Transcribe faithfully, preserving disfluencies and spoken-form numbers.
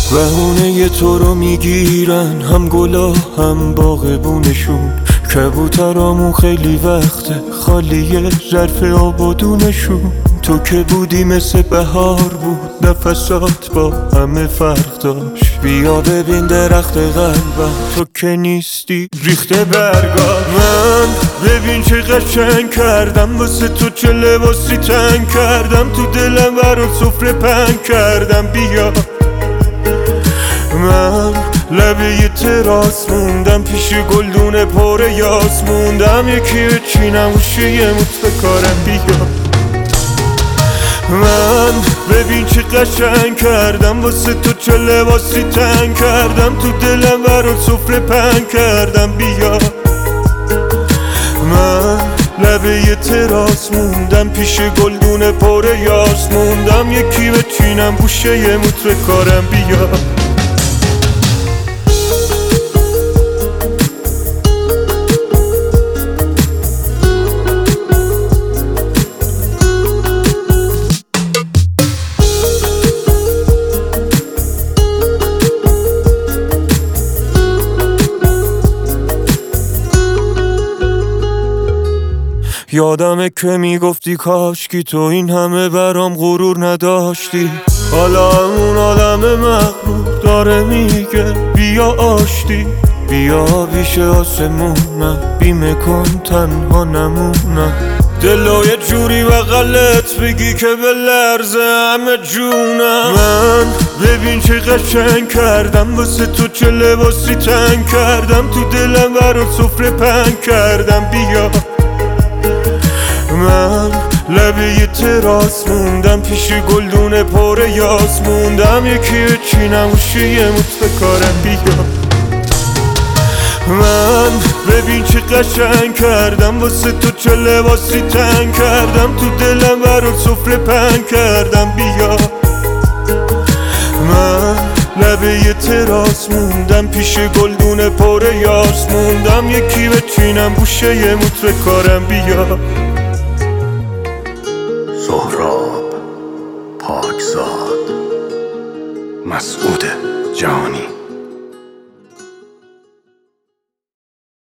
بهونه تو رو میگیرن هم گلا هم باغبونشون، کبوترامون خیلی وقته خالیه ظرف آبادونشون. تو که بودی مثل بهار بود، نفسات با همه فرق داشت. بیا ببین درخت قلبم، تو که نیستی ریخته برگا. من ببین چه قشنگ کردم واسه تو، چه لباسی تنگ کردم تو دلم برات سفره پنگ کردم. بیا من لبه یه تراس موندم، پیش گلدون پر یاس موندم. یکی بچینم گوشه یه موت بکارم. بیا من ببین چه قشنگ کردم واسه تو، چه لباسی تنگ کردم تو دلم برات سفره پنگ کردم. بیا من لبه یه تراس موندم، پیش گلدون پر یاس موندم. یکی بچینم گوشه یه موت بکارم. بیا یادمه که میگفتی کاشکی تو این همه برام غرور نداشتی. حالا اون آدم مغرور داره میگه بیا آشتی. بیا پیش آسمونم، بیمه کن تنها نمونم. دلو یه جوری بغلت بگی که به لرزه همه جونم. من ببین چه قشنگ کردم واسه تو، چه لباسی تنگ کردم تو دلم برات سفره پنگ کردم. بیا من لبه یه تراس موندم، پیش گلدون پر یاس موندم. یکی بچینم گوشه یه موت بکارم. بیا من ببین چه قشنگ کردم واسه تو، چه لباسی تنگ کردم تو دلم برات سفره پنگ کردم. بیا من لبه یه تراس موندم، پیش گلدون پر یاس موندم. یکی بچینم گوشه یه موت بکارم. بیا سهراب پاکزاد، مسعود جهانی.